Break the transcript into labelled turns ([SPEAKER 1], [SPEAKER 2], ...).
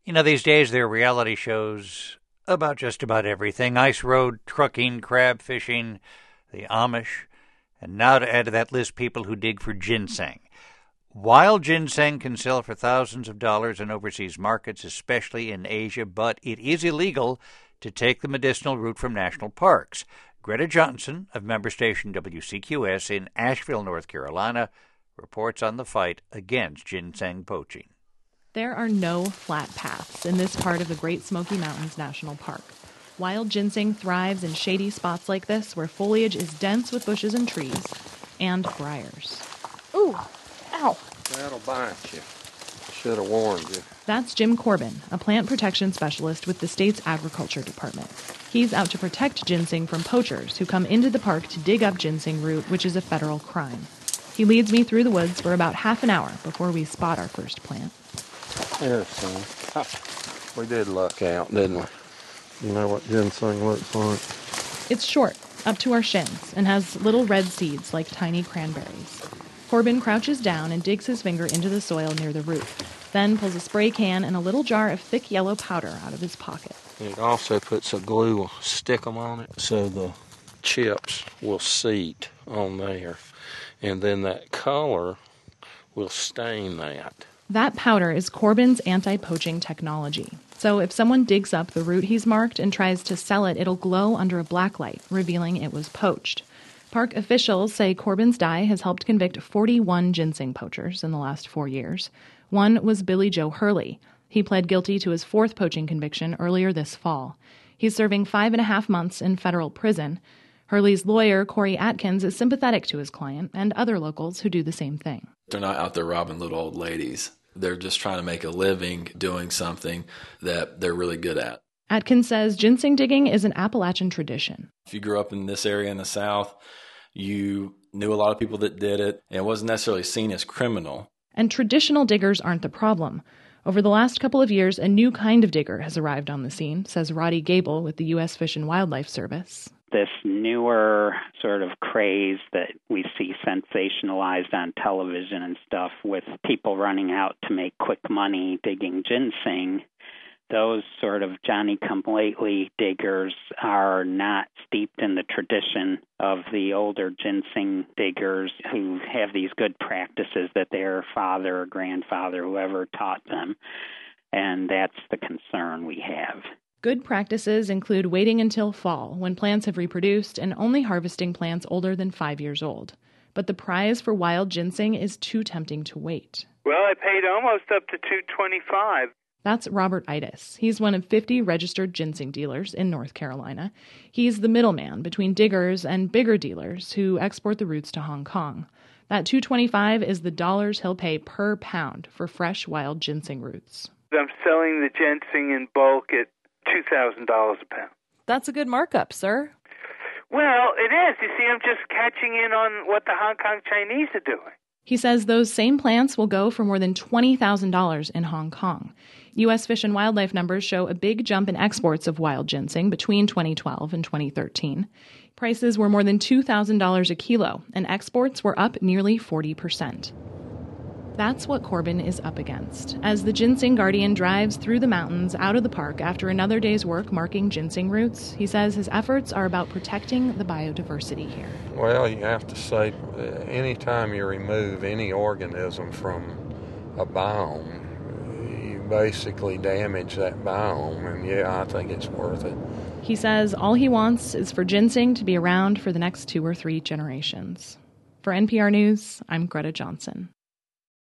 [SPEAKER 1] These days there are reality shows about just about everything: ice road, trucking, crab fishing, the Amish, and now to add to that list, people who dig for ginseng. Wild ginseng can sell for thousands of dollars in overseas markets, especially in Asia, but it is illegal to take the medicinal route from national parks. Greta Johnson of member station WCQS in Asheville, North Carolina, reports on the fight against ginseng poaching.
[SPEAKER 2] There are no flat paths in this part of the Great Smoky Mountains National Park. Wild ginseng thrives in shady spots like this where foliage is dense with bushes and trees and briars.
[SPEAKER 3] Ooh, ow. That'll bite you. Should have warned you.
[SPEAKER 2] That's Jim Corbin, a plant protection specialist with the state's Agriculture Department. He's out to protect ginseng from poachers who come into the park to dig up ginseng root, which is a federal crime. He leads me through the woods for about half an hour before we spot our first plant.
[SPEAKER 3] There's some. We did luck out, didn't we? You know what ginseng looks like?
[SPEAKER 2] It's short, up to our shins, and has little red seeds like tiny cranberries. Corbin crouches down and digs his finger into the soil near the root, then pulls a spray can and a little jar of thick yellow powder out of his pocket.
[SPEAKER 3] It also puts a glue stickum on it so the chips will seat on there, and then that color will stain that.
[SPEAKER 2] That powder is Corbin's anti-poaching technology. So if someone digs up the root he's marked and tries to sell it, it'll glow under a black light, revealing it was poached. Park officials say Corbin's dye has helped convict 41 ginseng poachers in the last 4 years. One was Billy Joe Hurley. He pled guilty to his fourth poaching conviction earlier this fall. He's serving 5.5 months in federal prison. Hurley's lawyer, Corey Atkins, is sympathetic to his client and other locals who do the same thing.
[SPEAKER 4] They're not out there robbing little old ladies. They're just trying to make a living doing something that they're really good at.
[SPEAKER 2] Atkins says ginseng digging is an Appalachian tradition.
[SPEAKER 4] If you grew up in this area in the South, you knew a lot of people that did it, and it wasn't necessarily seen as criminal.
[SPEAKER 2] And traditional diggers aren't the problem. Over the last couple of years, a new kind of digger has arrived on the scene, says Roddy Gable with the U.S. Fish and Wildlife Service.
[SPEAKER 5] This newer sort of craze that we see sensationalized on television and stuff with people running out to make quick money digging ginseng, those sort of Johnny-come-lately diggers are not steeped in the tradition of the older ginseng diggers who have these good practices that their father or grandfather, whoever taught them, and that's the concern we have.
[SPEAKER 2] Good practices include waiting until fall, when plants have reproduced, and only harvesting plants older than 5 years old. But the prize for wild ginseng is too tempting to wait.
[SPEAKER 6] Well, I paid almost up to $225.
[SPEAKER 2] That's Robert Itis. He's one of 50 registered ginseng dealers in North Carolina. He's the middleman between diggers and bigger dealers who export the roots to Hong Kong. That $225 is the dollars he'll pay per pound for fresh wild ginseng roots.
[SPEAKER 6] I'm selling the ginseng in bulk at $2,000 a pound.
[SPEAKER 2] That's a good markup, sir.
[SPEAKER 6] Well, it is. You see, I'm just catching in on what the Hong Kong Chinese are doing.
[SPEAKER 2] He says those same plants will go for more than $20,000 in Hong Kong. U.S. Fish and Wildlife numbers show a big jump in exports of wild ginseng between 2012 and 2013. Prices were more than $2,000 a kilo, and exports were up nearly 40%. That's what Corbin is up against. As the Ginseng Guardian drives through the mountains out of the park after another day's work marking ginseng roots, he says his efforts are about protecting the biodiversity here.
[SPEAKER 3] Well, you have to say, anytime you remove any organism from a biome, you basically damage that biome, and yeah, I think it's worth it.
[SPEAKER 2] He says all he wants is for ginseng to be around for the next 2 or 3 generations. For NPR News, I'm Greta Johnson.